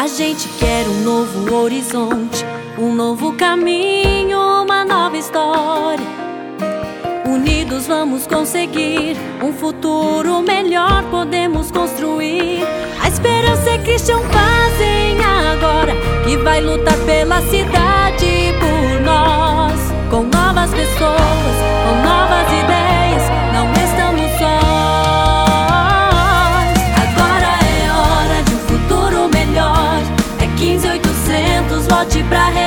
A gente quer um novo horizonte, um novo caminho, uma nova história. Unidos vamos conseguir um futuro melhor, podemos construir. A esperança é Christian Fazem agora, que vai lutar pela cidade por nós. Com novas pessoas, com novas ideias, não estamos sós. Agora é hora de um futuro melhor. É 15800, vote pra